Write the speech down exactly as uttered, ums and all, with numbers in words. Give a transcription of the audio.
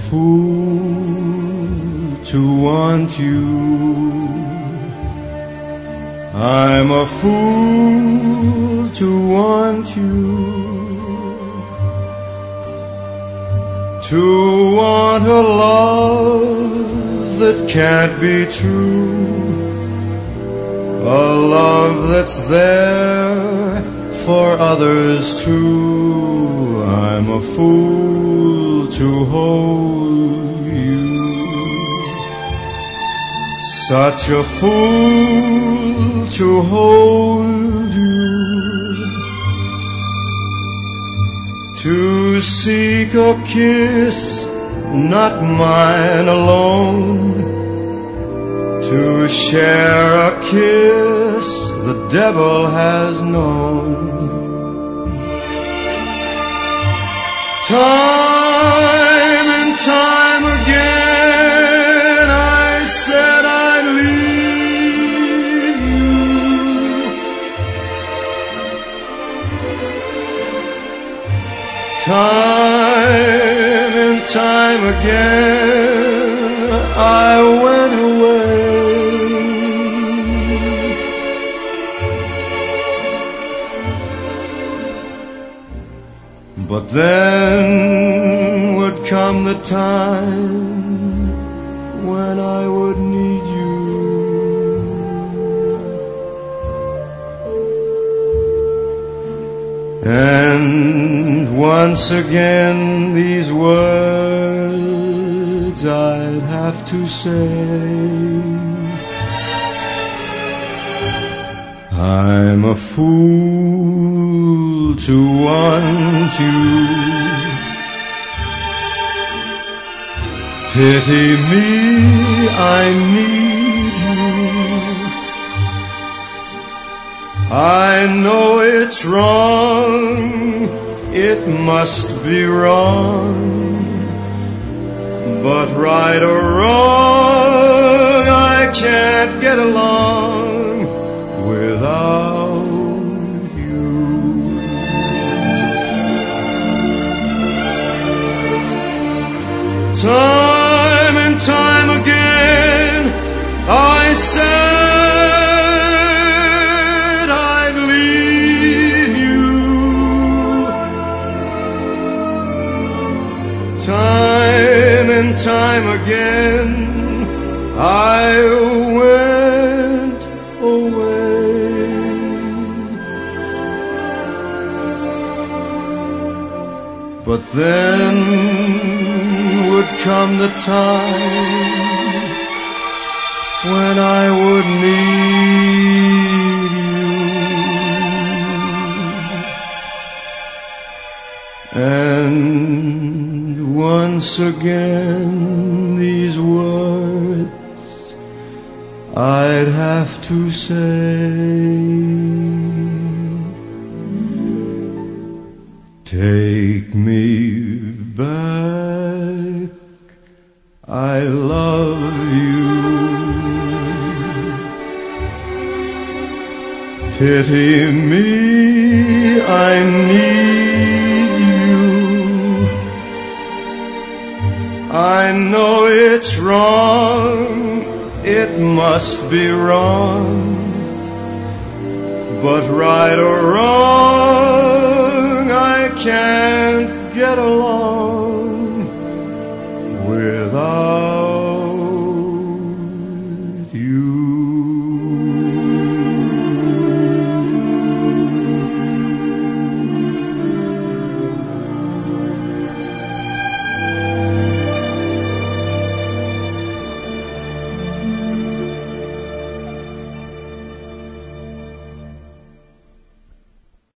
fool to want you. I'm a fool to want you, to want a love that can't be true, a love that's there for others too. I'm a fool to hold you, such a fool to hold you, to seek a kiss, not mine alone, to share a kiss the devil has known. Time and time again I said I'd leave you. Time and time again I went away. But then would come the time when I would need you, and once again these words I'd have to say. I'm a fool to want you. Pity me, I need you. I know it's wrong, it must be wrong, but right or wrong, I can't get along without you. Time and time again I said I'd leave you. Time and time again I went away. But then would come the time when I would need you, and once again these words I'd have to say. Take me back, I love you. Pity me, I need you. I know it's wrong, it must be wrong, but right or wrong, I can't get along